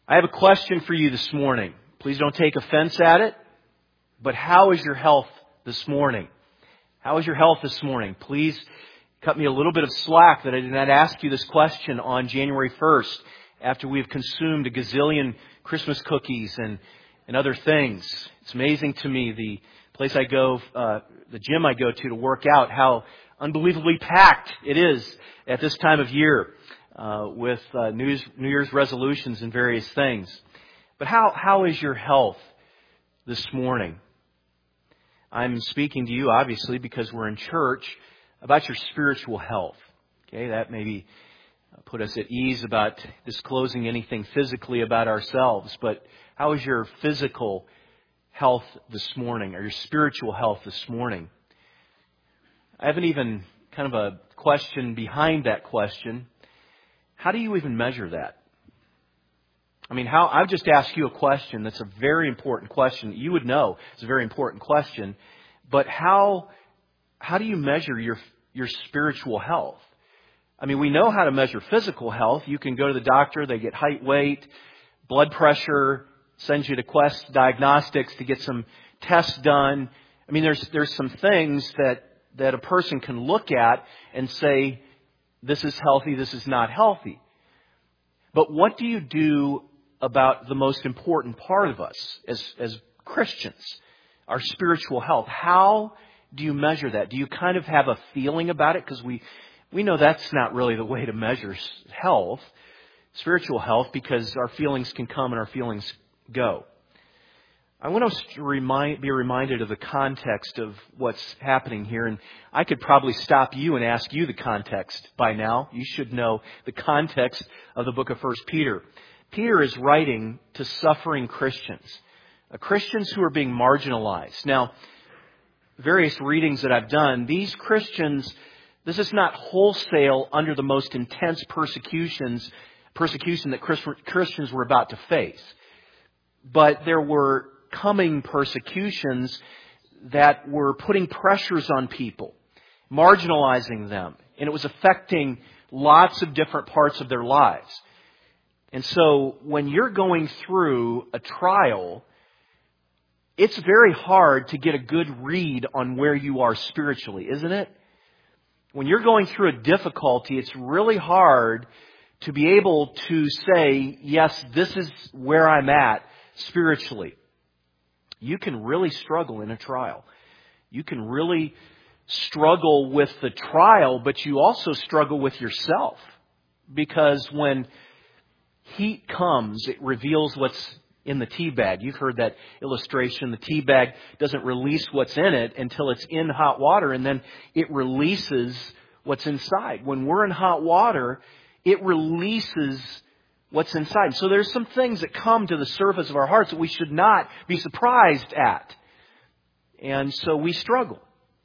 I have a question for you this morning. Please don't take offense at it, but how is your health this morning? How is your health this morning? Please cut me a little bit of slack that I did not ask you this question on January 1st after we have consumed a gazillion Christmas cookies and other things. It's amazing to me, the place I go, the gym I go to work out, how unbelievably packed it is at this time of year with New Year's resolutions and various things. But how is your health this morning? I'm speaking to you, obviously, because we're in church, about your spiritual health. Okay, that maybe put us at ease about disclosing anything physically about ourselves. But how is your physical health this morning, or your spiritual health this morning? I have an even kind of a question behind that question. How do you even measure that? I mean, I've just asked you a question that's a very important question. You would know it's a very important question. But how do you measure your spiritual health? I mean, we know how to measure physical health. You can go to the doctor, they get height, weight, blood pressure, sends you to Quest Diagnostics to get some tests done. I mean, there's some things that a person can look at and say, this is healthy, this is not healthy. But what do you do about the most important part of us as Christians, our spiritual health? How do you measure that? Do you kind of have a feeling about it? Because we know that's not really the way to measure health, spiritual health, because our feelings can come and our feelings go. I want us to be reminded of the context of what's happening here. And I could probably stop you and ask you the context by now. You should know the context of the book of 1 Peter. Peter is writing to suffering Christians, Christians who are being marginalized. Now, various readings that I've done, these Christians, this is not wholesale under the most intense persecution that Christians were about to face. But there were coming persecutions that were putting pressures on people, marginalizing them, and it was affecting lots of different parts of their lives. And so when you're going through a trial, it's very hard to get a good read on where you are spiritually, isn't it? When you're going through a difficulty, it's really hard to be able to say, yes, this is where I'm at spiritually. You can really struggle in a trial. You can really struggle with the trial, but you also struggle with yourself. Because when heat comes, it reveals what's in the tea bag. You've heard that illustration. The tea bag doesn't release what's in it until it's in hot water, and then it releases what's inside. When we're in hot water, it releases what's inside. So there's some things that come to the surface of our hearts that we should not be surprised at. And so we struggle.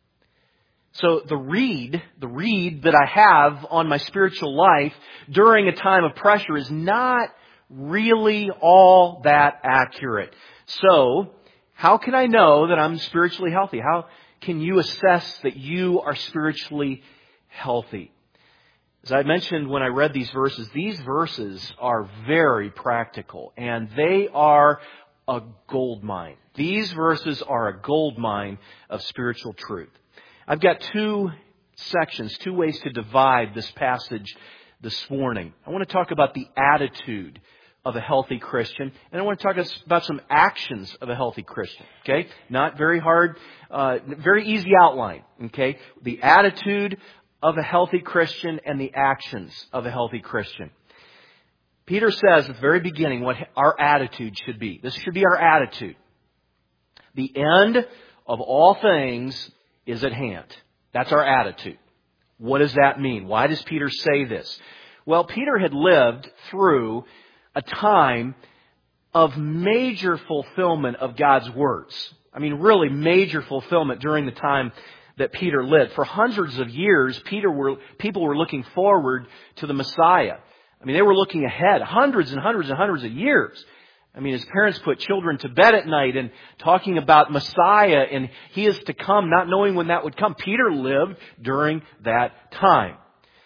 So the read that I have on my spiritual life during a time of pressure is not really all that accurate. So how can I know that I'm spiritually healthy? How can you assess that you are spiritually healthy? As I mentioned when I read these verses are very practical, and they are a gold mine. These verses are a gold mine of spiritual truth. I've got two sections, two ways to divide this passage this morning. I want to talk about the attitude of a healthy Christian, and I want to talk about some actions of a healthy Christian. Okay? Not very hard, very easy outline. Okay? The attitude of a healthy Christian and the actions of a healthy Christian. Peter says at the very beginning what our attitude should be. This should be our attitude. The end of all things is at hand. That's our attitude. What does that mean? Why does Peter say this? Well, Peter had lived through a time of major fulfillment of God's words. I mean, really major fulfillment during the time that Peter lived. For hundreds of years, people were looking forward to the Messiah. I mean, they were looking ahead hundreds and hundreds and hundreds of years. I mean, his parents put children to bed at night and talking about Messiah, and he is to come, not knowing when that would come. Peter lived during that time.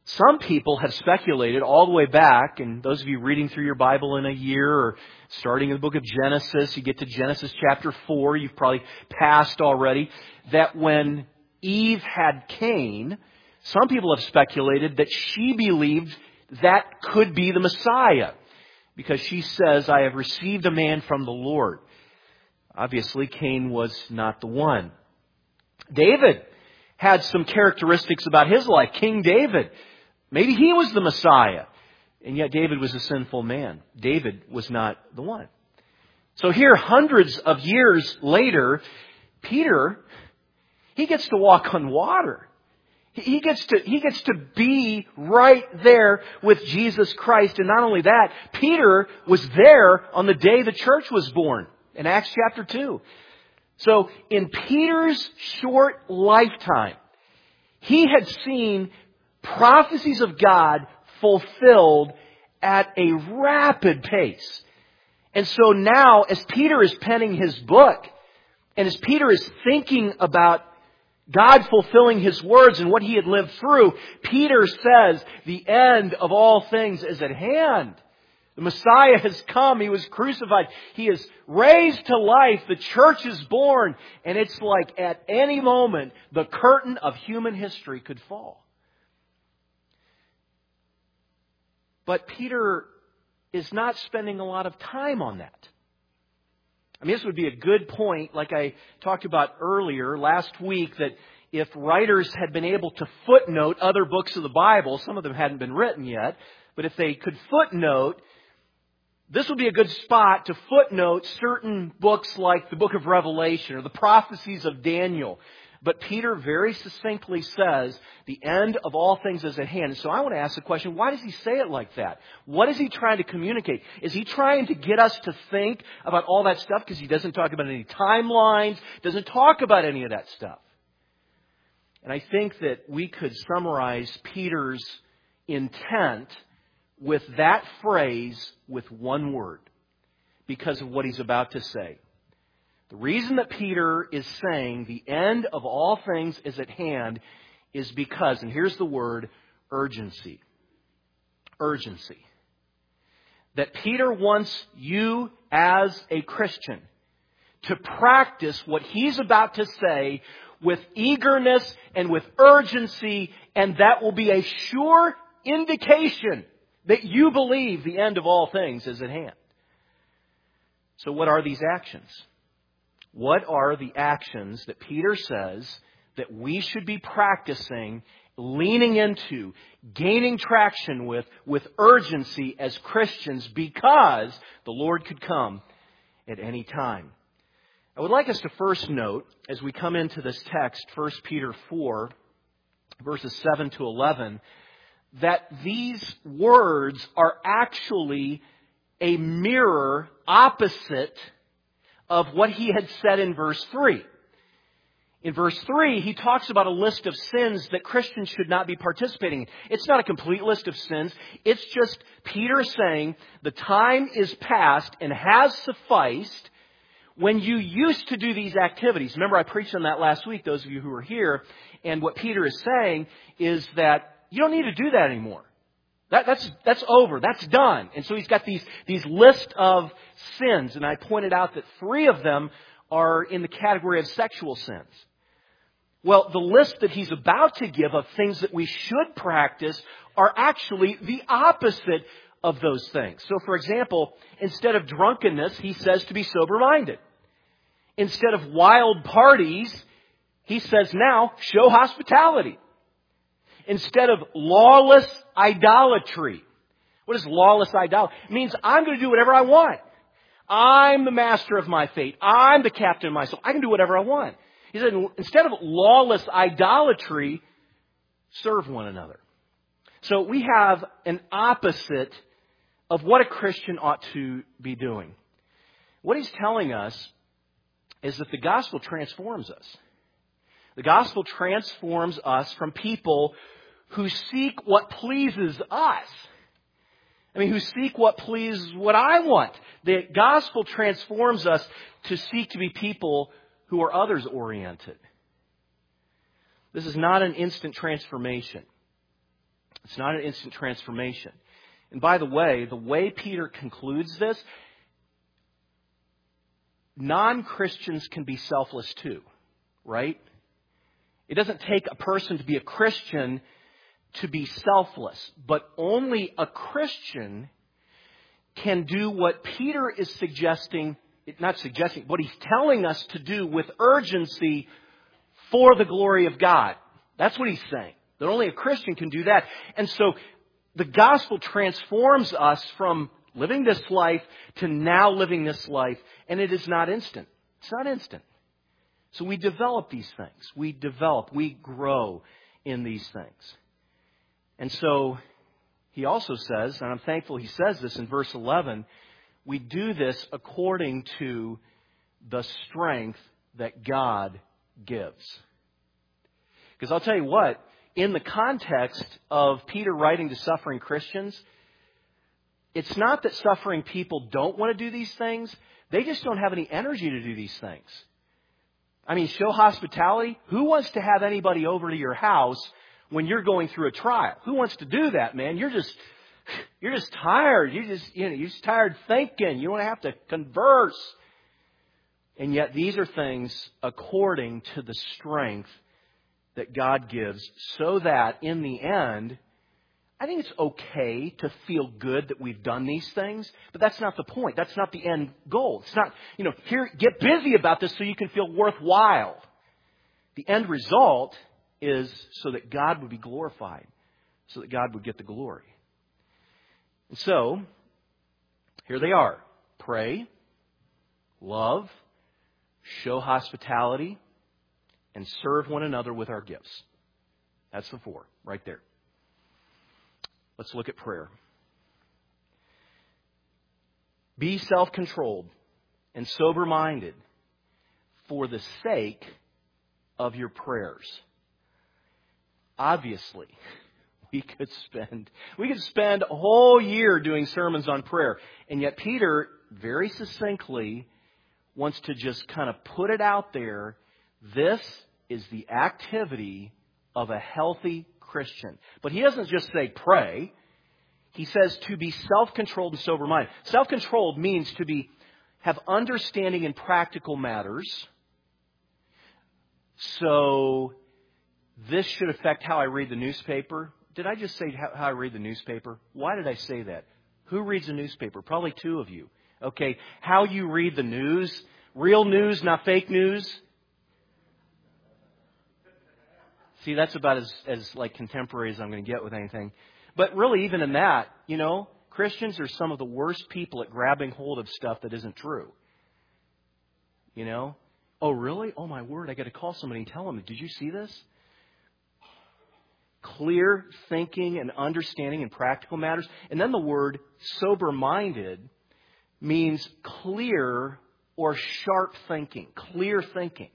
Some people have speculated all the way back, and those of you reading through your Bible in a year or starting in the book of Genesis, you get to Genesis chapter 4, you've probably passed already, that when Eve had Cain, some people have speculated that she believed that could be the Messiah, because she says, I have received a man from the Lord. Obviously, Cain was not the one. David had some characteristics about his life. King David, maybe he was the Messiah. And yet David was a sinful man. David was not the one. So here, hundreds of years later, Peter, he gets to walk on water. He gets to be right there with Jesus Christ. And not only that, Peter was there on the day the church was born in Acts chapter 2. So in Peter's short lifetime, he had seen prophecies of God fulfilled at a rapid pace. And so now, as Peter is penning his book, and as Peter is thinking about God fulfilling His words and what he had lived through, Peter says, the end of all things is at hand. The Messiah has come. He was crucified. He is raised to life. The church is born. And it's like at any moment, the curtain of human history could fall. But Peter is not spending a lot of time on that. I mean, this would be a good point, like I talked about earlier last week, that if writers had been able to footnote other books of the Bible, some of them hadn't been written yet, but if they could footnote, this would be a good spot to footnote certain books like the book of Revelation or the prophecies of Daniel. But Peter very succinctly says, the end of all things is at hand. So I want to ask the question, why does he say it like that? What is he trying to communicate? Is he trying to get us to think about all that stuff? Because he doesn't talk about any timelines, doesn't talk about any of that stuff. And I think that we could summarize Peter's intent with that phrase with one word, because of what he's about to say. The reason that Peter is saying the end of all things is at hand is because, and here's the word, urgency. Urgency. That Peter wants you as a Christian to practice what he's about to say with eagerness and with urgency, and that will be a sure indication that you believe the end of all things is at hand. So what are these actions? What are the actions that Peter says that we should be practicing, leaning into, gaining traction with urgency as Christians, because the Lord could come at any time? I would like us to first note, as we come into this text, 1 Peter 4, verses 7 to 11, that these words are actually a mirror opposite of what he had said in verse 3. In verse 3, he talks about a list of sins that Christians should not be participating in. It's not a complete list of sins. It's just Peter saying the time is past and has sufficed when you used to do these activities. Remember, I preached on that last week, those of you who were here. And what Peter is saying is that you don't need to do that anymore. That's over. That's done. And so he's got these list of sins. And I pointed out that 3 of them are in the category of sexual sins. Well, the list that he's about to give of things that we should practice are actually the opposite of those things. So, for example, instead of drunkenness, he says to be sober-minded. Instead of wild parties, he says now, show hospitality. Instead of lawless idolatry. What is lawless idolatry? It means I'm going to do whatever I want. I'm the master of my fate. I'm the captain of my soul. I can do whatever I want. He said, instead of lawless idolatry, serve one another. So we have an opposite of what a Christian ought to be doing. What he's telling us is that the gospel transforms us. The gospel transforms us from people who seek what pleases us. I mean, who seek what pleases what I want. The gospel transforms us to seek to be people who are others-oriented. This is not an instant transformation. It's not an instant transformation. And by the way Peter concludes this, non-Christians can be selfless too, right? It doesn't take a person to be a Christian to be selfless, but only a Christian can do what Peter is what he's telling us to do with urgency for the glory of God. That's what he's saying. That only a Christian can do that. And so the gospel transforms us from living this life to now living this life, and it is not instant. It's not instant. So we develop these things. We grow in these things. And so he also says, and I'm thankful he says this in verse 11, we do this according to the strength that God gives. Because I'll tell you what, in the context of Peter writing to suffering Christians, it's not that suffering people don't want to do these things. They just don't have any energy to do these things. I mean, show hospitality. Who wants to have anybody over to your house when you're going through a trial? Who wants to do that, man? You're just tired. You're just tired thinking. You don't have to converse. And yet these are things according to the strength that God gives, so that in the end, I think it's okay to feel good that we've done these things, but that's not the point. That's not the end goal. It's not, here, get busy about this so you can feel worthwhile. The end result is so that God would be glorified, so that God would get the glory. And so, here they are. Pray, love, show hospitality, and serve one another with our gifts. That's the 4 right there. Let's look at prayer. Be self-controlled and sober-minded for the sake of your prayers. Obviously, we could spend a whole year doing sermons on prayer. And yet Peter very succinctly wants to just kind of put it out there. This is the activity of a healthy Christian. But he doesn't just say pray. He says to be self-controlled and sober-minded. Self-controlled means to have understanding in practical matters. So this should affect how I read the newspaper. Did I just say how I read the newspaper? Why did I say that? Who reads a newspaper? Probably 2 of you. Okay, how you read the news. Real news, not fake news. See, that's about as like contemporary as I'm going to get with anything. But really, even in that, Christians are some of the worst people at grabbing hold of stuff that isn't true. Oh, really? Oh, my word, I got to call somebody and tell them, did you see this? Clear thinking and understanding in practical matters. And then the word sober-minded means clear or sharp thinking, clear thinking.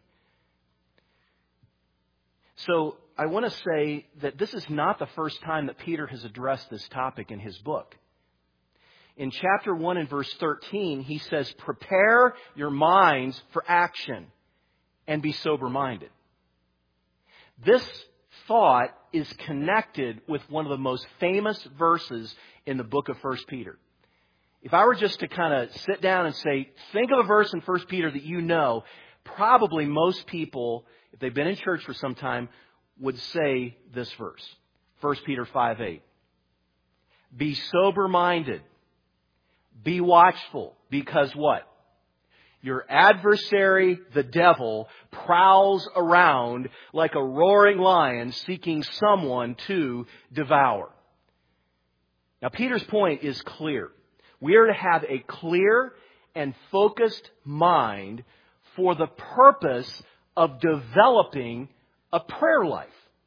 So I want to say that this is not the first time that Peter has addressed this topic in his book. In chapter 1 and verse 13, he says, prepare your minds for action and be sober-minded. This thought is connected with one of the most famous verses in the book of 1 Peter. If I were just to kind of sit down and say, think of a verse in 1 Peter that you know, probably most people, if they've been in church for some time, would say this verse. 1 Peter 5:8. Be sober-minded. Be watchful. Because what? Your adversary, the devil, prowls around like a roaring lion seeking someone to devour. Now, Peter's point is clear. We are to have a clear and focused mind for the purpose of developing a prayer life.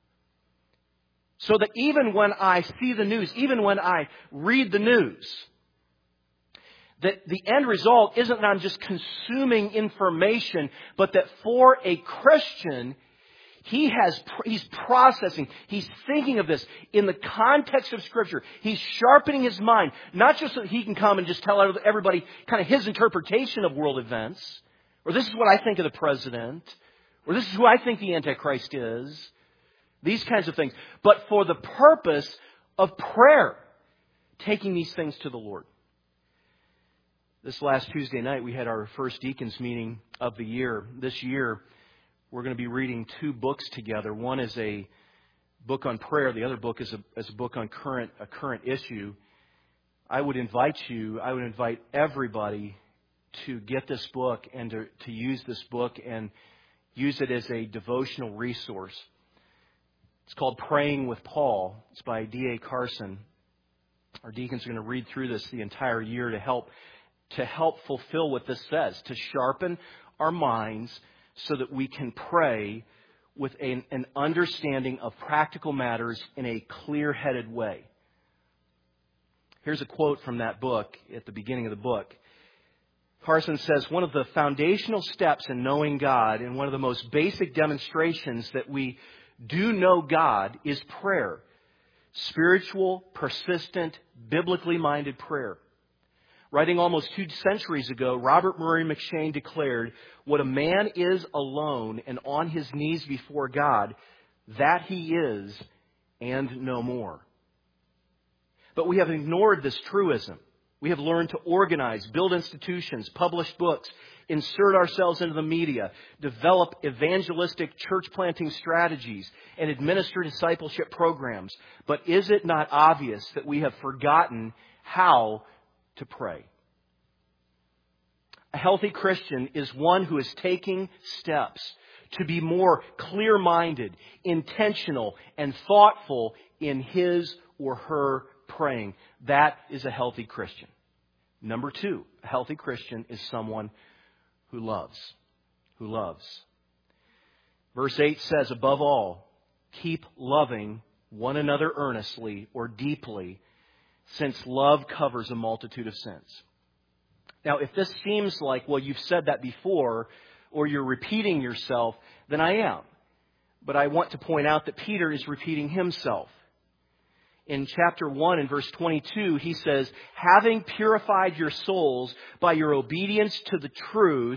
So that even when I see the news, even when I read the news, that the end result isn't that I'm just consuming information, but that for a Christian, he's processing, he's thinking of this in the context of Scripture. He's sharpening his mind, not just so that he can come and just tell everybody kind of his interpretation of world events, or this is what I think of the president, or this is who I think the Antichrist is, these kinds of things. But for the purpose of prayer, taking these things to the Lord. This last Tuesday night, we had our first deacons meeting of the year. This year, we're going to be reading 2 books together. One is a book on prayer. The other book is a book on a current issue. I would invite everybody to get this book and to use this book and use it as a devotional resource. It's called Praying with Paul. It's by D.A. Carson. Our deacons are going to read through this the entire year to help fulfill what this says, to sharpen our minds so that we can pray with an understanding of practical matters in a clear-headed way. Here's a quote from that book at the beginning of the book. Carson says, one of the foundational steps in knowing God and one of the most basic demonstrations that we do know God is prayer. Spiritual, persistent, biblically minded prayer. Writing almost 2 centuries ago, Robert Murray McCheyne declared, what a man is alone and on his knees before God, that he is and no more. But we have ignored this truism. We have learned to organize, build institutions, publish books, insert ourselves into the media, develop evangelistic church planting strategies, and administer discipleship programs. But is it not obvious that we have forgotten how to pray? A healthy Christian is one who is taking steps to be more clear-minded, intentional, and thoughtful in his or her praying. That is a healthy Christian. Number 2, a healthy Christian is someone who loves. Who loves. Verse 8 says, above all, keep loving one another earnestly or deeply, since love covers a multitude of sins. Now, if this seems like, well, you've said that before, or you're repeating yourself, then I am. But I want to point out that Peter is repeating himself. In chapter 1 and verse 22, he says, having purified your souls by your obedience to the truth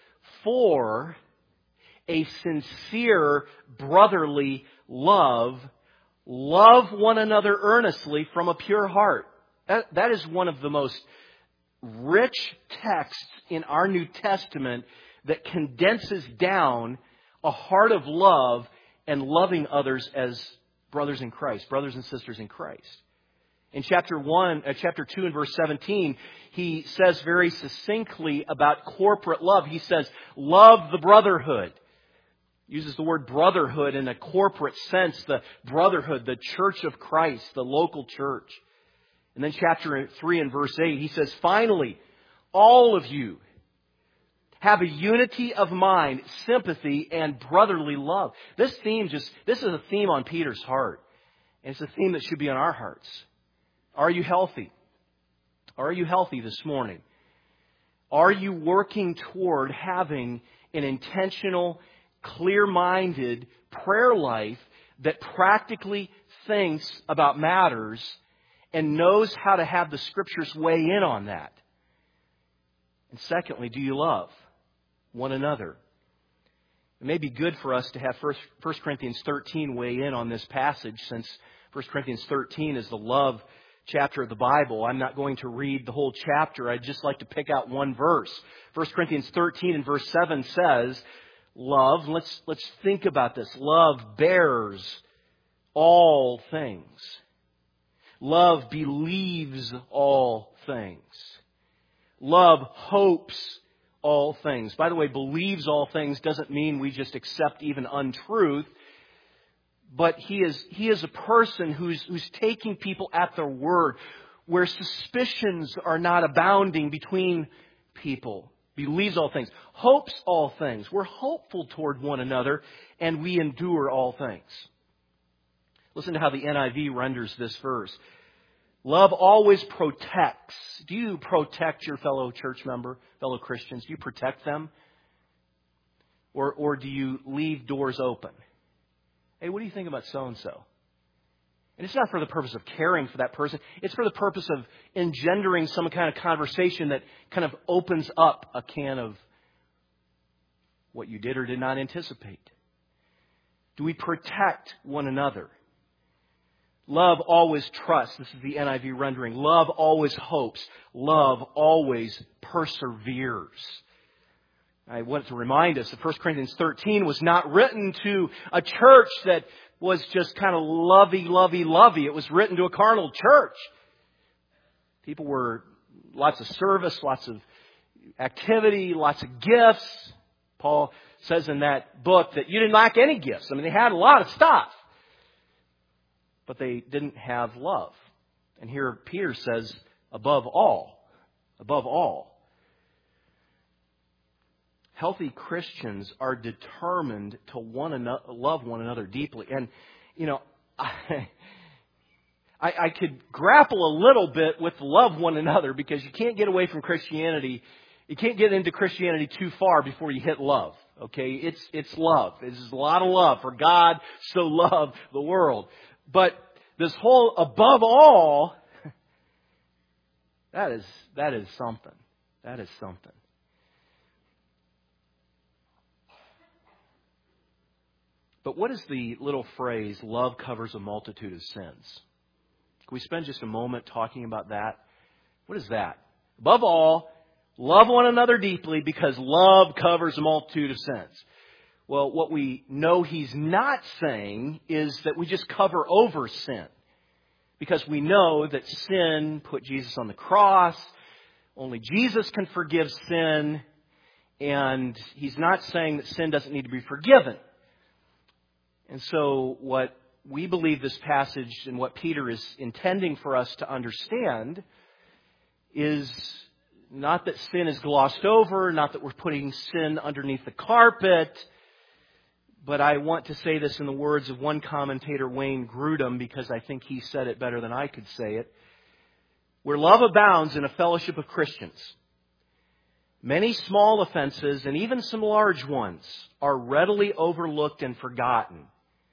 for a sincere brotherly love, love one another earnestly from a pure heart. That is one of the most rich texts in our New Testament that condenses down a heart of love and loving others as brothers in Christ, brothers and sisters in Christ. In chapter 2 and verse 17, he says very succinctly about corporate love. He says, love the brotherhood. Uses the word brotherhood in a corporate sense, the brotherhood, the church of Christ, the local church. And then chapter 3 and verse 8, he says, finally, all of you have a unity of mind, sympathy, and brotherly love. This is a theme on Peter's heart. And it's a theme that should be on our hearts. Are you healthy? Are you healthy this morning? Are you working toward having an intentional, clear-minded prayer life that practically thinks about matters and knows how to have the Scriptures weigh in on that? And secondly, do you love one another? It may be good for us to have 1 Corinthians 13 weigh in on this passage, since 1 Corinthians 13 is the love chapter of the Bible. I'm not going to read the whole chapter. I'd just like to pick out one verse. 1 Corinthians 13 and verse 7 says, love, let's think about this. Love bears all things. Love believes all things. Love hopes all things. By the way, believes all things doesn't mean we just accept even untruth. But he is a person who's taking people at their word, where suspicions are not abounding between people. Believes all things. Hopes all things. We're hopeful toward one another, and we endure all things. Listen to how the NIV renders this verse. Love always protects. Do you protect your fellow church member, fellow Christians? Do you protect them? Or do you leave doors open? Hey, what do you think about so-and-so? And it's not for the purpose of caring for that person. It's for the purpose of engendering some kind of conversation that kind of opens up a can of what you did or did not anticipate. Do we protect one another? Love always trusts. This is the NIV rendering. Love always hopes. Love always perseveres. I want to remind us that 1 Corinthians 13 was not written to a church that was just kind of lovey. It was written to a carnal church. People were lots of service, lots of activity, lots of gifts. Paul says in that book that you didn't lack any gifts. I mean, they had a lot of stuff. But they didn't have love. And here Peter says, above all. Healthy Christians are determined to love one another deeply. And, I could grapple a little bit with love one another because you can't get away from Christianity. You can't get into Christianity too far before you hit love. Okay? It's love. It's a lot of love. For God so loved the world. But this whole above all, that is something. That is something. But what is the little phrase, love covers a multitude of sins? Can we spend just a moment talking about that? What is that? Above all, love one another deeply because love covers a multitude of sins. Well, what we know he's not saying is that we just cover over sin. Because we know that sin put Jesus on the cross. Only Jesus can forgive sin. And he's not saying that sin doesn't need to be forgiven. And so what we believe this passage and what Peter is intending for us to understand is not that sin is glossed over, not that we're putting sin underneath the carpet, but I want to say this in the words of one commentator, Wayne Grudem, because I think he said it better than I could say it. Where love abounds in a fellowship of Christians, many small offenses and even some large ones are readily overlooked and forgotten.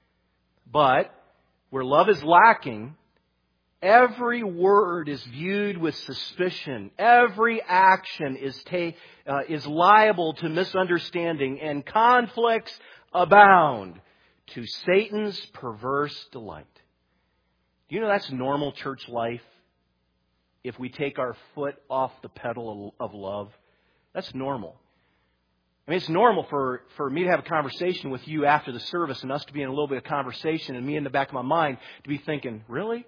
But where love is lacking, every word is viewed with suspicion. Every action is liable to misunderstanding, and conflicts abound to Satan's perverse delight. Do you know that's normal church life? If we take our foot off the pedal of love, that's normal. I mean, it's normal for me to have a conversation with you after the service and us to be in a little bit of conversation and me in the back of my mind to be thinking, really?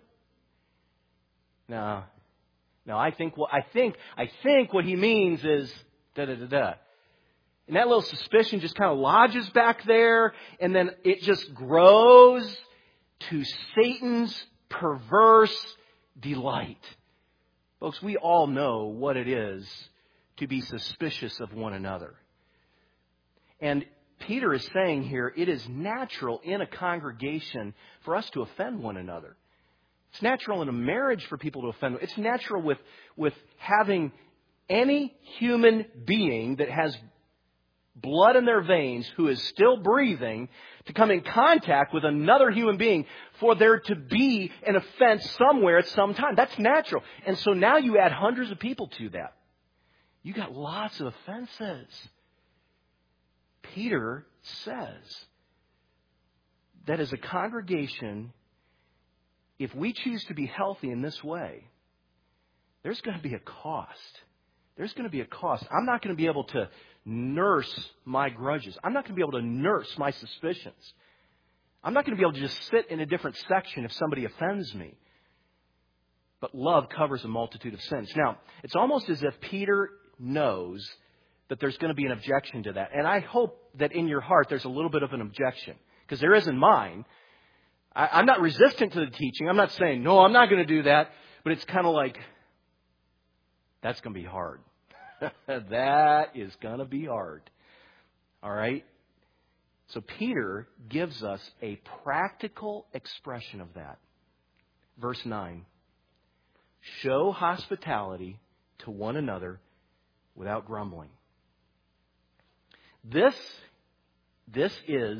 No, I think what he means is da-da-da-da. And that little suspicion just kind of lodges back there, and then it just grows to Satan's perverse delight. Folks, we all know what it is to be suspicious of one another. And Peter is saying here, it is natural in a congregation for us to offend one another. It's natural in a marriage for people to offend. It's natural with having any human being that has blood in their veins who is still breathing to come in contact with another human being for there to be an offense somewhere at some time. That's natural. And so now you add hundreds of people to that. You got lots of offenses. Peter says that as a congregation, if we choose to be healthy in this way, there's going to be a cost. There's going to be a cost. I'm not going to be able to nurse my grudges. I'm not going to be able to nurse my suspicions. I'm not going to be able to just sit in a different section if somebody offends me. But love covers a multitude of sins. Now, it's almost as if Peter knows that there's going to be an objection to that. And I hope that in your heart there's a little bit of an objection. Because there is in mine. I'm not resistant to the teaching. I'm not saying, no, I'm not going to do that. But it's kind of like, that's going to be hard. That is going to be hard. All right? So Peter gives us a practical expression of that. Verse 9. Show hospitality to one another without grumbling. This is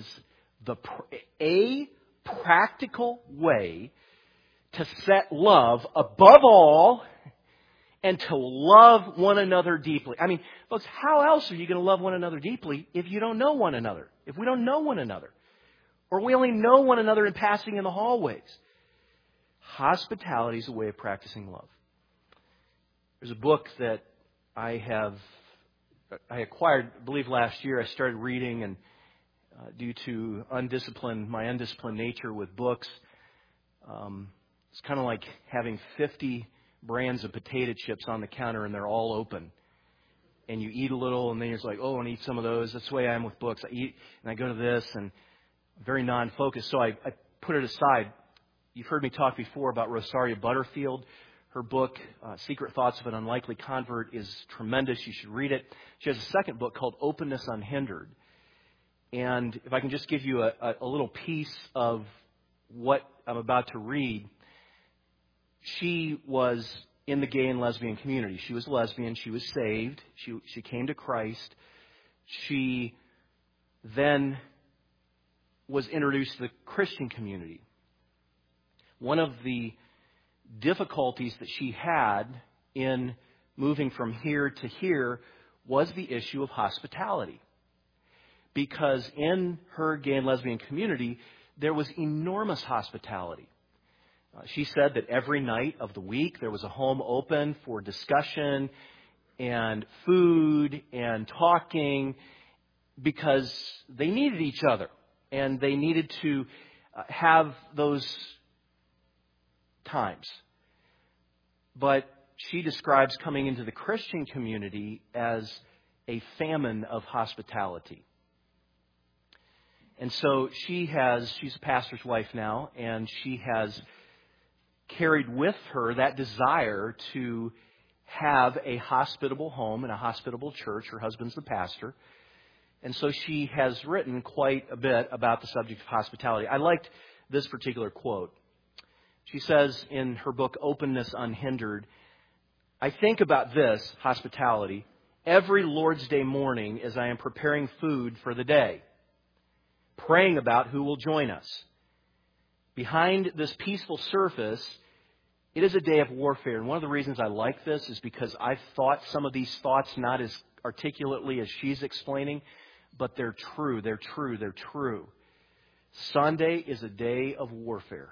a practical way to set love above all and to love one another deeply. I mean, folks, how else are you going to love one another deeply if you don't know one another? If we don't know one another? Or we only know one another in passing in the hallways? Hospitality is a way of practicing love. There's a book that I acquired, I believe last year. I started reading, and due to my undisciplined nature with books, it's kind of like having 50 brands of potato chips on the counter and they're all open. And you eat a little and then you're just like, oh, I want to eat some of those. That's the way I am with books. I eat and I go to this and I'm very non-focused. So I put it aside. You've heard me talk before about Rosaria Butterfield. Her book, Secret Thoughts of an Unlikely Convert, is tremendous. You should read it. She has a second book called Openness Unhindered. And if I can just give you a little piece of what I'm about to read. She was in the gay and lesbian community. She was lesbian. She was saved. She came to Christ. She then was introduced to the Christian community. One of the difficulties that she had in moving from here to here was the issue of hospitality. Because in her gay and lesbian community, there was enormous hospitality. She said that every night of the week there was a home open for discussion and food and talking because they needed each other and they needed to have those times. But she describes coming into the Christian community as a famine of hospitality. And so she's a pastor's wife now, and she has carried with her that desire to have a hospitable home and a hospitable church. Her husband's the pastor. And so she has written quite a bit about the subject of hospitality. I liked this particular quote. She says in her book, Openness Unhindered, I think about this, hospitality, every Lord's Day morning as I am preparing food for the day, praying about who will join us. Behind this peaceful surface, it is a day of warfare. And one of the reasons I like this is because I've thought some of these thoughts not as articulately as she's explaining, but they're true. They're true. They're true. Sunday is a day of warfare.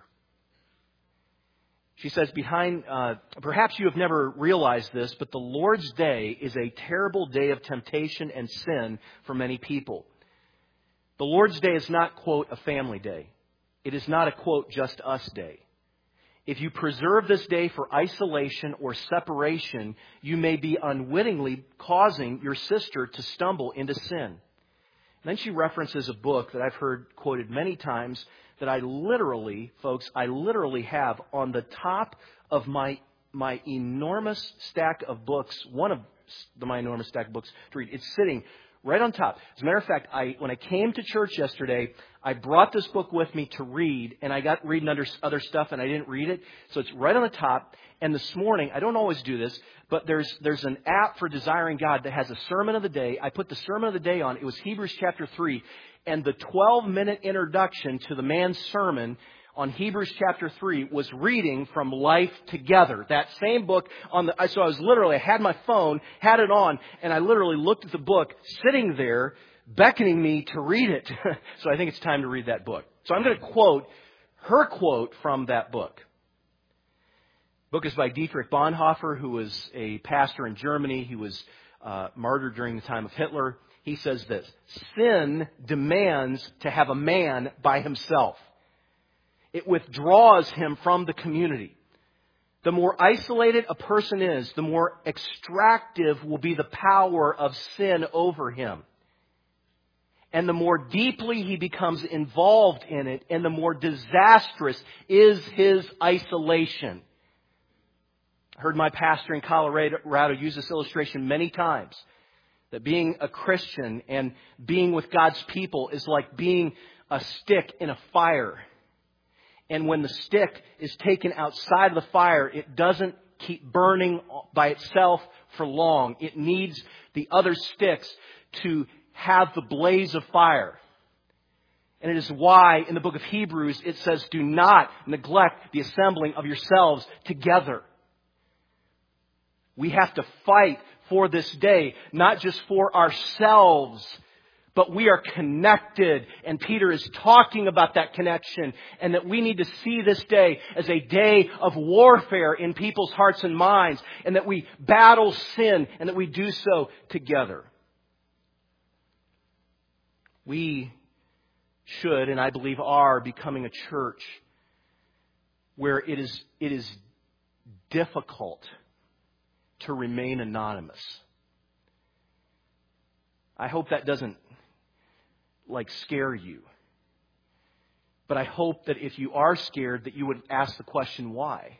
She says, perhaps you have never realized this, but the Lord's Day is a terrible day of temptation and sin for many people. The Lord's Day is not, quote, a family day. It is not a, quote, just us day. If you preserve this day for isolation or separation, you may be unwittingly causing your sister to stumble into sin. And then she references a book that I've heard quoted many times that I literally have on the top of my enormous stack of books, one of my enormous stack of books to read. It's sitting right on top. As a matter of fact, when I came to church yesterday, I brought this book with me to read, and I got reading under other stuff, and I didn't read it. So it's right on the top. And this morning, I don't always do this, but there's an app for Desiring God that has a sermon of the day. I put the sermon of the day on. It was Hebrews chapter 3. And the 12-minute introduction to the man's sermon on Hebrews chapter 3 was reading from Life Together. That same book so I had my phone, had it on, and I literally looked at the book sitting there, beckoning me to read it. So I think it's time to read that book. So I'm going to quote her quote from that book. The book is by Dietrich Bonhoeffer, who was a pastor in Germany. He was martyred during the time of Hitler. He says this: sin demands to have a man by himself. It withdraws him from the community. The more isolated a person is, the more extractive will be the power of sin over him. And the more deeply he becomes involved in it, and the more disastrous is his isolation. I heard my pastor in Colorado use this illustration many times. That being a Christian and being with God's people is like being a stick in a fire. And when the stick is taken outside of the fire, it doesn't keep burning by itself for long. It needs the other sticks to have the blaze of fire. And it is why in the book of Hebrews it says, do not neglect the assembling of yourselves together. We have to fight for this day, not just for ourselves, But we are connected, and Peter is talking about that connection, and that we need to see this day as a day of warfare in people's hearts and minds, and that we battle sin, and that we do so together. We should, and I believe are, becoming a church where it is difficult to remain anonymous. I hope that doesn't scare you. But I hope that if you are scared, that you would ask the question, why?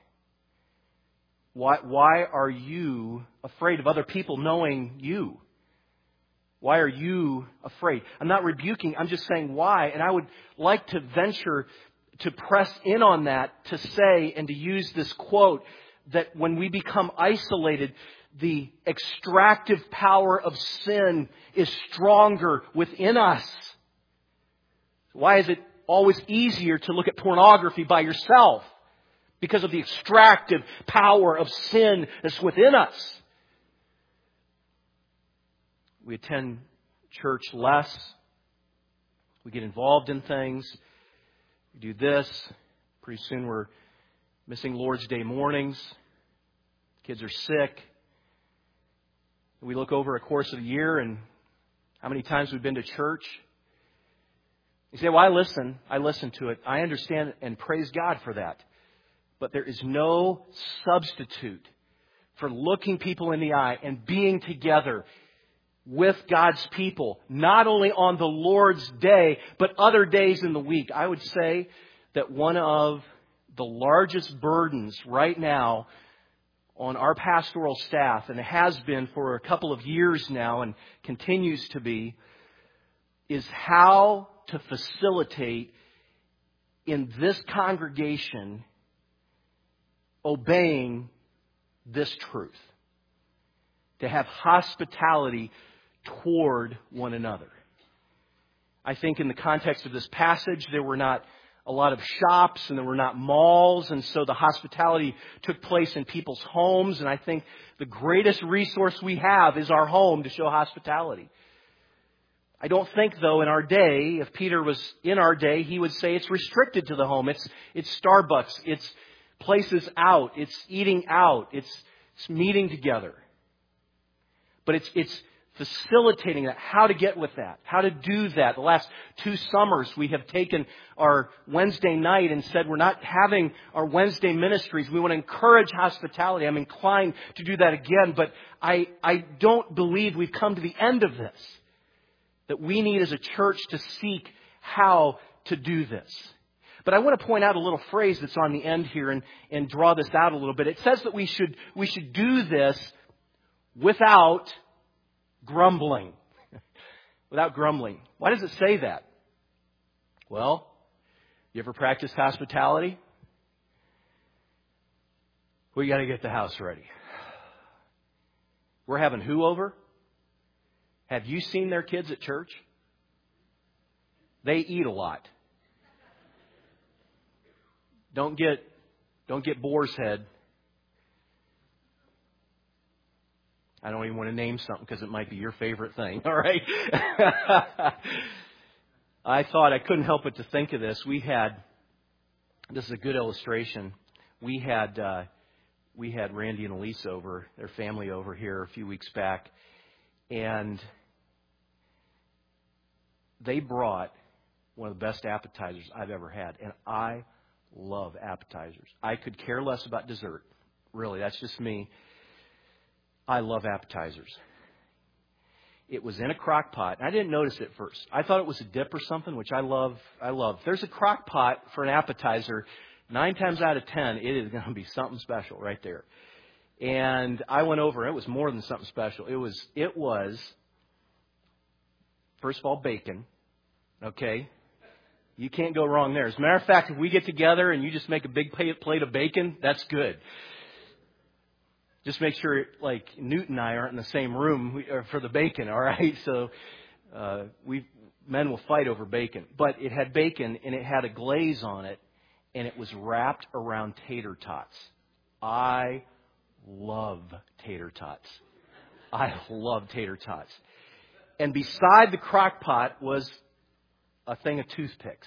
Why are you afraid of other people knowing you? Why are you afraid? I'm not rebuking, I'm just saying why. And I would like to venture to press in on that, to say and to use this quote, that when we become isolated, the extractive power of sin is stronger within us. Why is it always easier to look at pornography by yourself? Because of the extractive power of sin that's within us. We attend church less. We get involved in things. We do this. Pretty soon we're missing Lord's Day mornings. Kids are sick. We look over a course of a year and how many times we've been to church. You say, well, I listen to it. I understand and praise God for that. But there is no substitute for looking people in the eye and being together with God's people, not only on the Lord's Day, but other days in the week. I would say that one of the largest burdens right now on our pastoral staff, and it has been for a couple of years now and continues to be, is how to facilitate in this congregation obeying this truth. To have hospitality toward one another. I think in the context of this passage, there were not a lot of shops and there were not malls, and so the hospitality took place in people's homes. And I think the greatest resource we have is our home to show hospitality. I don't think, though, in our day, if Peter was in our day, he would say it's restricted to the home. It's Starbucks. It's places out. It's eating out. It's meeting together. But it's facilitating that, how to get with that, how to do that. The last 2 summers, we have taken our Wednesday night and said we're not having our Wednesday ministries. We want to encourage hospitality. I'm inclined to do that again, but I don't believe we've come to the end of this. That we need as a church to seek how to do this. But I want to point out a little phrase that's on the end here and draw this out a little bit. It says that we should do this without grumbling. Without grumbling. Why does it say that? Well, you ever practiced hospitality? We got to get the house ready. We're having who over? Have you seen their kids at church? They eat a lot. Don't get boar's head. I don't even want to name something because it might be your favorite thing. All right. I thought I couldn't help but to think of this. This is a good illustration. We had Randy and Elise over, their family over here a few weeks back, and they brought one of the best appetizers I've ever had. And I love appetizers. I could care less about dessert. Really, that's just me. I love appetizers. It was in a crock pot. And I didn't notice it at first. I thought it was a dip or something, which I love. If there's a crock pot for an appetizer, 9 times out of 10, it is going to be something special right there. And I went over, and it was more than something special. It was, first of all, bacon. Okay? You can't go wrong there. As a matter of fact, if we get together and you just make a big plate of bacon, that's good. Just make sure, like, Newt and I aren't in the same room for the bacon, all right? So men will fight over bacon. But it had bacon, and it had a glaze on it, and it was wrapped around tater tots. I love tater tots. I love tater tots. And beside the crock pot was a thing of toothpicks.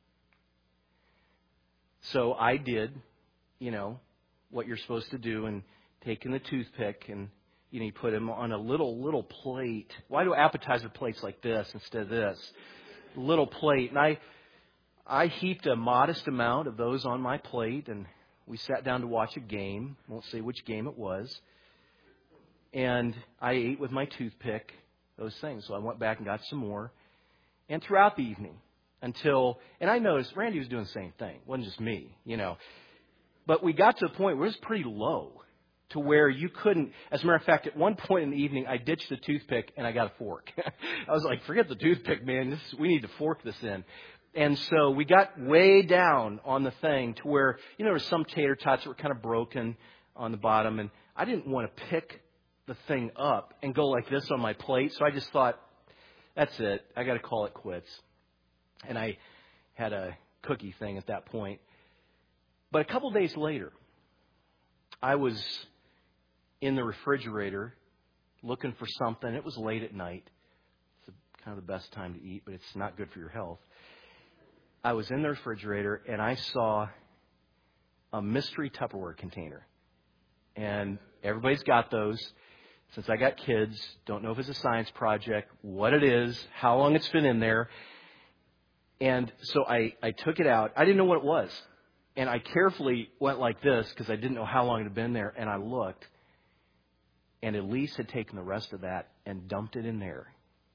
So I did, what you're supposed to do, and taking the toothpick and, you put them on a little plate. Why do appetizer plates like this instead of this? Little plate. And I heaped a modest amount of those on my plate, and we sat down to watch a game. Won't say which game it was. And I ate with my toothpick those things. So I went back and got some more. And throughout the evening, and I noticed Randy was doing the same thing. It wasn't just me, But we got to a point where it was pretty low to where you couldn't. As a matter of fact, at one point in the evening, I ditched the toothpick and I got a fork. I was like, forget the toothpick, man. We need to fork this in. And so we got way down on the thing to where, there were some tater tots that were kind of broken on the bottom. And I didn't want to pick the thing up and go like this on my plate. So I just thought, that's it. I got to call it quits. And I had a cookie thing at that point. But a couple days later, I was in the refrigerator looking for something. It was late at night. It's kind of the best time to eat, but it's not good for your health. I was in the refrigerator, and I saw a mystery Tupperware container. And everybody's got those. Since I got kids, don't know if it's a science project, what it is, how long it's been in there. And so I took it out. I didn't know what it was. And I carefully went like this because I didn't know how long it had been there. And I looked. And Elise had taken the rest of that and dumped it in there.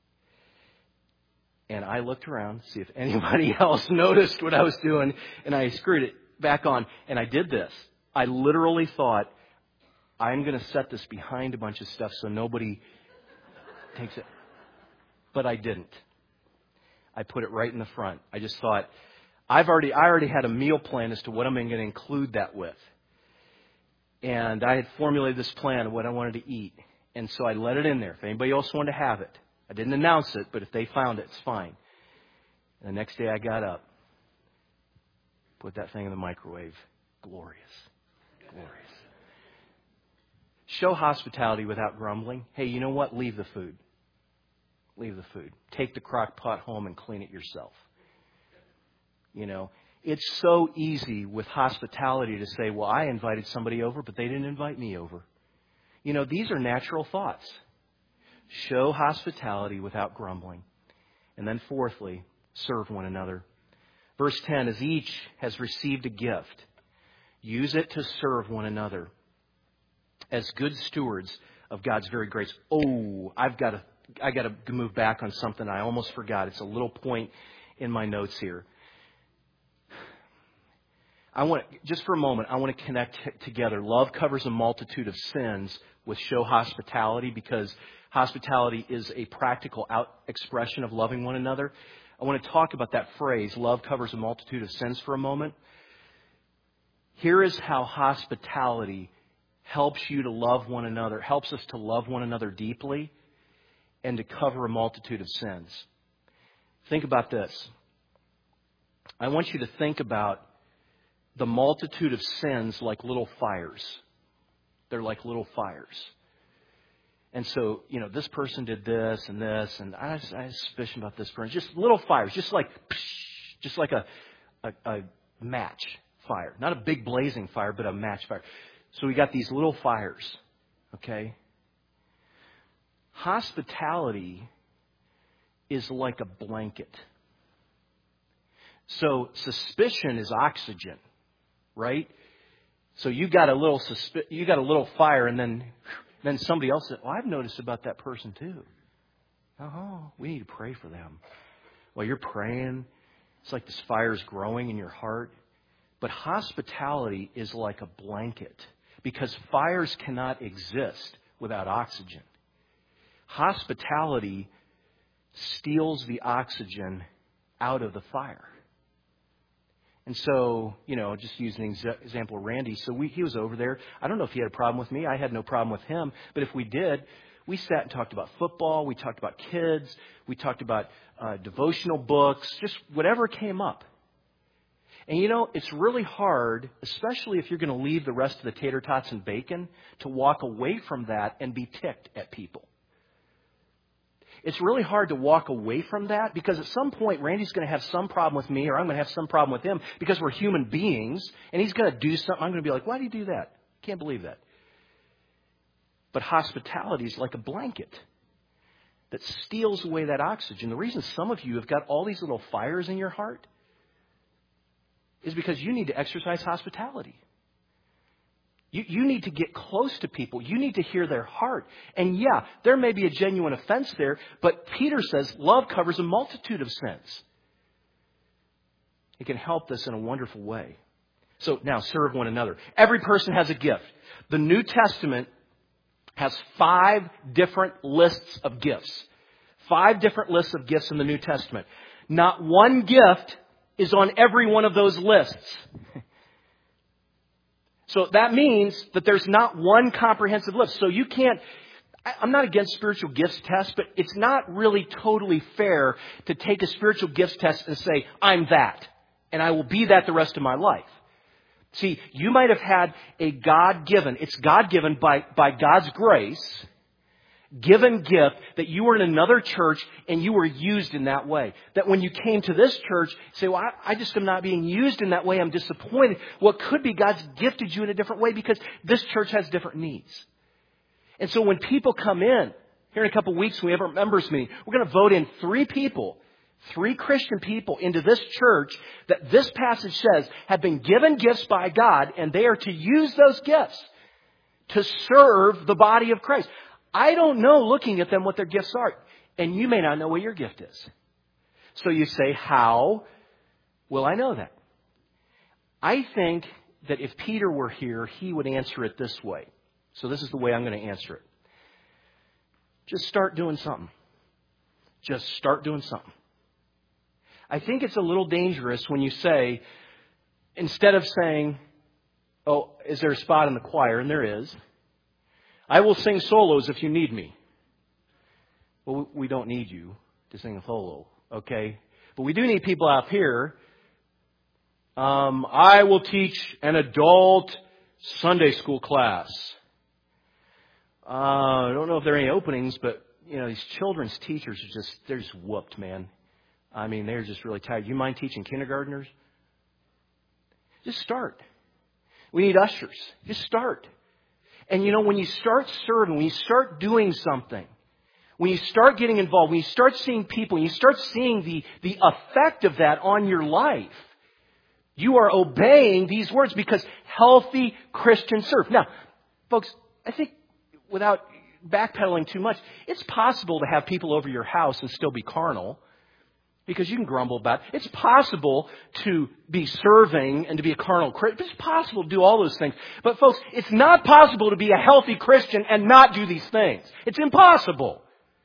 And I looked around to see if anybody else noticed what I was doing. And I screwed it back on. And I did this. I literally thought, I'm going to set this behind a bunch of stuff so nobody takes it. But I didn't. I put it right in the front. I just thought, I already had a meal plan as to what I'm going to include that with. And I had formulated this plan of what I wanted to eat. And so I let it in there. If anybody else wanted to have it. I didn't announce it, but if they found it, it's fine. And the next day I got up. Put that thing in the microwave. Glorious. Glorious. Show hospitality without grumbling. Hey, you know what? Leave the food. Leave the food. Take the crock pot home and clean it yourself. It's so easy with hospitality to say, well, I invited somebody over, but they didn't invite me over. These are natural thoughts. Show hospitality without grumbling. And then fourthly, serve one another. Verse 10, as each has received a gift, use it to serve one another as good stewards of God's very grace. Oh, I got to move back on something I almost forgot. It's a little point in my notes here. Just for a moment, I want to connect together. Love covers a multitude of sins with show hospitality, because hospitality is a practical expression of loving one another. I want to talk about that phrase, love covers a multitude of sins, for a moment. Here is how hospitality helps you to love one another, helps us to love one another deeply and to cover a multitude of sins. Think about this. I want you to think about the multitude of sins like little fires. They're like little fires. And so, this person did this, and I have suspicion about this person. Just little fires, just like a match fire. Not a big blazing fire, but a match fire. So we got these little fires, okay? Hospitality is like a blanket. So suspicion is oxygen, right? So you got a little fire, and then somebody else said, "Well, I've noticed about that person too. Oh, we need to pray for them." While you're praying, it's like this fire is growing in your heart. But hospitality is like a blanket, because fires cannot exist without oxygen. Hospitality steals the oxygen out of the fire. And so, just using an example of Randy. So he was over there. I don't know if he had a problem with me. I had no problem with him. But if we did, we sat and talked about football. We talked about kids. We talked about devotional books, just whatever came up. And it's really hard, especially if you're going to leave the rest of the tater tots and bacon, to walk away from that and be ticked at people. it's really hard to walk away from that because at some point Randy's going to have some problem with me or I'm going to have some problem with him because we're human beings and he's going to do something. I'm going to be like, why do you do that? Can't believe that. But hospitality is like a blanket that steals away that oxygen. The reason some of you have got all these little fires in your heart is because you need to exercise hospitality. You need to get close to people. You need to hear their heart. And yeah, there may be a genuine offense there, but Peter says love covers a multitude of sins. It can help this in a wonderful way. So now serve one another. Every person has a gift. The New Testament has 5 different lists of gifts. 5 different lists of gifts in the New Testament. Not one gift is on every one of those lists. So that means that there's not one comprehensive list. So you can't, I'm not against spiritual gifts tests, but it's not really totally fair to take a spiritual gifts test and say, I'm that, and I will be that the rest of my life. See, you might have had a God-given, it's God-given by God's grace, given gift that you were in another church and you were used in that way. That when you came to this church, say, well, I just am not being used in that way. I'm disappointed. Well, it could be God's gifted you in a different way because this church has different needs. And so when people come in, here in a couple of weeks, when we have our members meeting, we're going to vote in 3 people, 3 Christian people into this church that this passage says have been given gifts by God and they are to use those gifts to serve the body of Christ. I don't know, looking at them, what their gifts are. And you may not know what your gift is. So you say, how will I know that? I think that if Peter were here, he would answer it this way. So this is the way I'm going to answer it. Just start doing something. Just start doing something. I think it's a little dangerous when you say, instead of saying, oh, is there a spot in the choir? And there is. I will sing solos if you need me. Well, we don't need you to sing a solo, okay? But we do need people out here. I will teach an adult Sunday school class. I don't know if there are any openings, but, these children's teachers they're just whooped, man. I mean, they're just really tired. You mind teaching kindergartners? Just start. We need ushers. Just start. And when you start serving, when you start doing something, when you start getting involved, when you start seeing people, when you start seeing the effect of that on your life, you are obeying these words because healthy Christians serve. Now, folks, I think without backpedaling too much, it's possible to have people over your house and still be carnal. Because you can grumble about it. It's possible to be serving and to be a carnal Christian. It's possible to do all those things. But folks, it's not possible to be a healthy Christian and not do these things. It's impossible.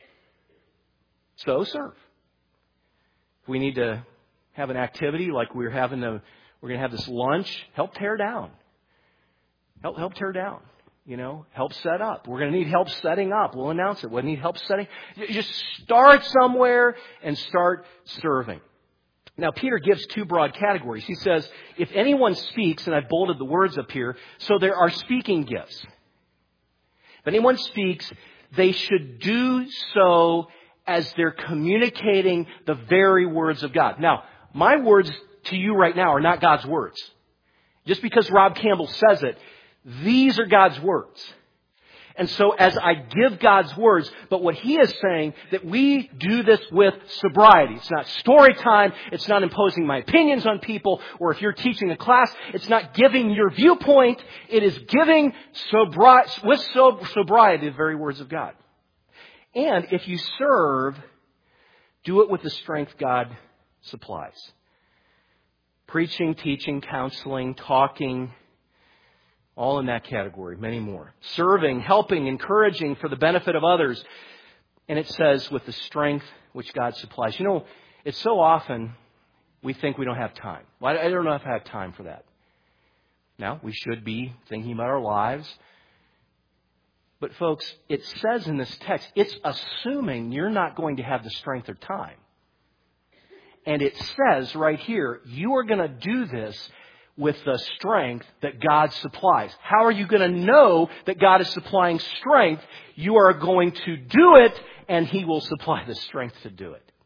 So serve. If we need to have an activity like we're going to have this lunch, help tear down. Help tear down. Help set up. We're going to need help setting up. We'll announce it. We'll need help setting. Just start somewhere and start serving. Now, Peter gives 2 broad categories. He says, if anyone speaks, and I've bolded the words up here, so there are speaking gifts. If anyone speaks, they should do so as they're communicating the very words of God. Now, my words to you right now are not God's words. Just because Rob Campbell says it, these are God's words. And so as I give God's words, but what he is saying, that we do this with sobriety. It's not story time. It's not imposing my opinions on people. Or if you're teaching a class, it's not giving your viewpoint. It is giving with sobriety the very words of God. And if you serve, do it with the strength God supplies. Preaching, teaching, counseling, talking, all in that category, many more. Serving, helping, encouraging for the benefit of others. And it says with the strength which God supplies. It's so often we think we don't have time. Well, I don't know if I have time for that. Now, we should be thinking about our lives. But folks, it says in this text, it's assuming you're not going to have the strength or time. And it says right here, you are going to do this with the strength that God supplies. How are you going to know that God is supplying strength? You are going to do it, and He will supply the strength to do it.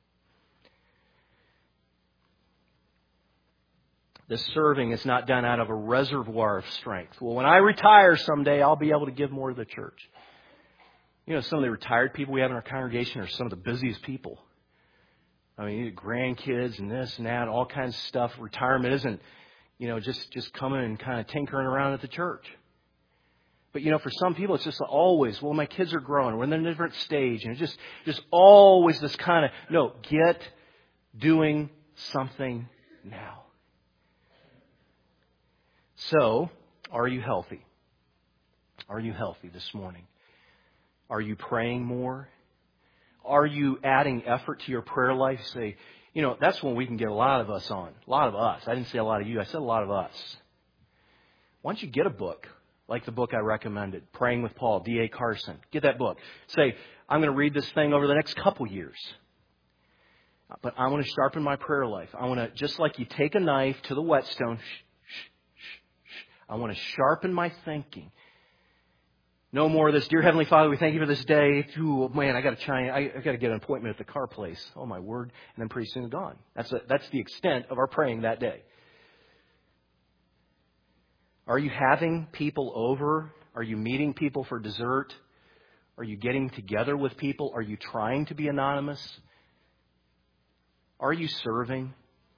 This serving is not done out of a reservoir of strength. Well, when I retire someday, I'll be able to give more to the church. You know, some of the retired people we have in our congregation are some of the busiest people. I mean, you get grandkids and this and that, all kinds of stuff. Retirement isn't, just coming and kind of tinkering around at the church. But, for some people, it's just always, well, my kids are growing. We're in a different stage. And it's just always this kind of, no, get doing something now. So, are you healthy? Are you healthy this morning? Are you praying more? Are you adding effort to your prayer life? Say, that's when we can get a lot of us on. A lot of us. I didn't say a lot of you. I said a lot of us. Why don't you get a book like the book I recommended, Praying with Paul, D.A. Carson. Get that book. Say, I'm going to read this thing over the next couple years. But I want to sharpen my prayer life. I want to, just like you take a knife to the whetstone, I want to sharpen my thinking. No more of this. Dear Heavenly Father, we thank you for this day. Ooh, man, I got to get an appointment at the car place. Oh, my word. And then pretty soon it's gone. That's the extent of our praying that day. Are you having people over? Are you meeting people for dessert? Are you getting together with people? Are you trying to be anonymous? Are you serving?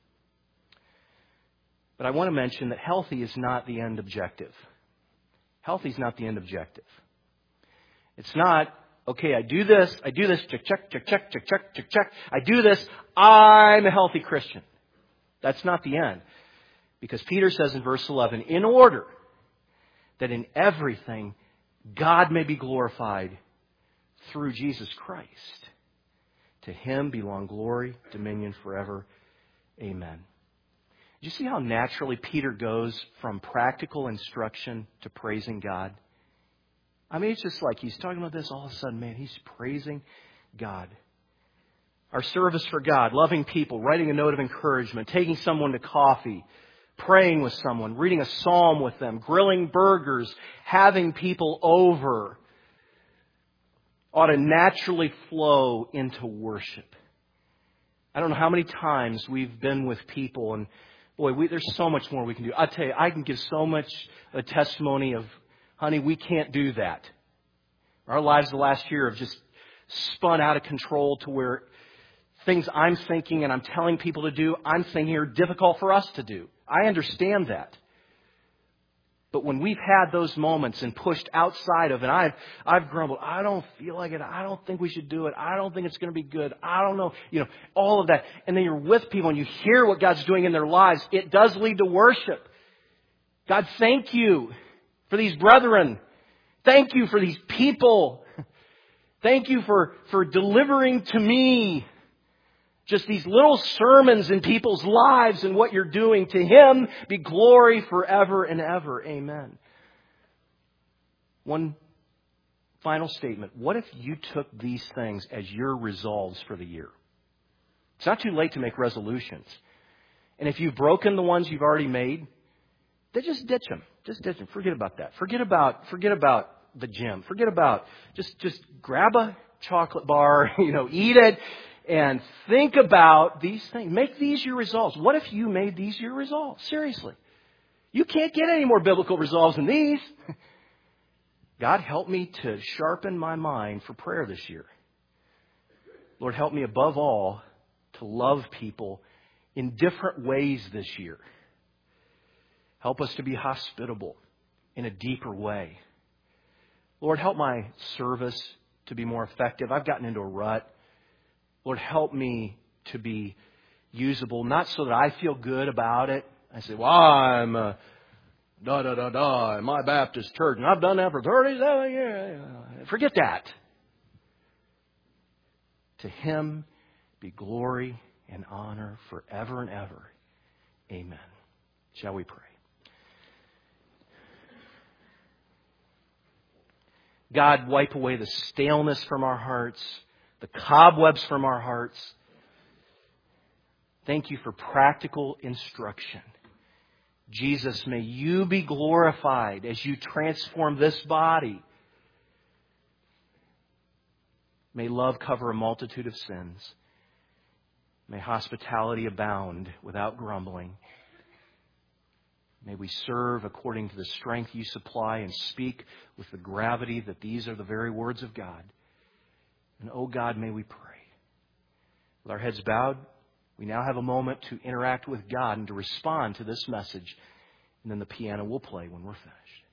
But I want to mention that healthy is not the end objective. Healthy is not the end objective. It's not, okay, I do this, check, check. I do this, I'm a healthy Christian. That's not the end. Because Peter says in verse 11, in order that in everything God may be glorified through Jesus Christ. To Him belong glory, dominion forever. Amen. Do you see how naturally Peter goes from practical instruction to praising God? I mean, it's just like he's talking about this all of a sudden, man, he's praising God. Our service for God, loving people, writing a note of encouragement, taking someone to coffee, praying with someone, reading a psalm with them, grilling burgers, having people over, ought to naturally flow into worship. I don't know how many times we've been with people and boy, there's so much more we can do. I'll tell you, I can give so much a testimony of, honey, we can't do that. Our lives the last year have just spun out of control to where things I'm thinking and I'm telling people to do, I'm thinking are difficult for us to do. I understand that. But when we've had those moments and pushed outside of it, I've grumbled, I don't feel like it. I don't think we should do it. I don't think it's going to be good. I don't know. All of that. And then you're with people and you hear what God's doing in their lives. It does lead to worship. God, thank you for these brethren. Thank you for these people. Thank you for delivering to me just these little sermons in people's lives and what you're doing. To Him be glory forever and ever. Amen. One final statement. What if you took these things as your resolves for the year? It's not too late to make resolutions. And if you've broken the ones you've already made, then just ditch them. Just ditch them. Forget about that. Forget about the gym. Forget about, just grab a chocolate bar, eat it. And think about these things. Make these your resolves. What if you made these your resolves? Seriously. You can't get any more biblical resolves than these. God, help me to sharpen my mind for prayer this year. Lord, help me above all to love people in different ways this year. Help us to be hospitable in a deeper way. Lord, help my service to be more effective. I've gotten into a rut. Lord, help me to be usable, not so that I feel good about it. I say, well, I'm in my Baptist church, and I've done that for 37 years. Forget that. To Him be glory and honor forever and ever. Amen. Shall we pray? God, wipe away the staleness from our hearts, the cobwebs from our hearts. Thank you for practical instruction. Jesus, may you be glorified as you transform this body. May love cover a multitude of sins. May hospitality abound without grumbling. May we serve according to the strength you supply and speak with the gravity that these are the very words of God. And, oh God, may we pray. With our heads bowed, we now have a moment to interact with God and to respond to this message. And then the piano will play when we're finished.